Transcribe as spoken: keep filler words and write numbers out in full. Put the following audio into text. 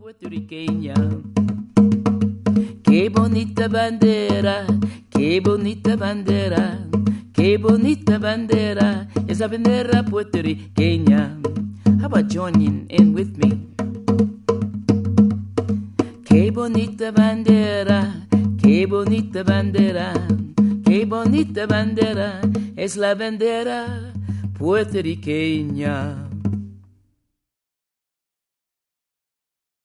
puertorriqueña. Qué bonita bandera, qué bonita bandera, qué bonita bandera, es la bandera puertorriqueña. How about joining in with me? Qué bonita bandera, qué bonita bandera, qué bonita bandera, es la bandera puertorriqueña.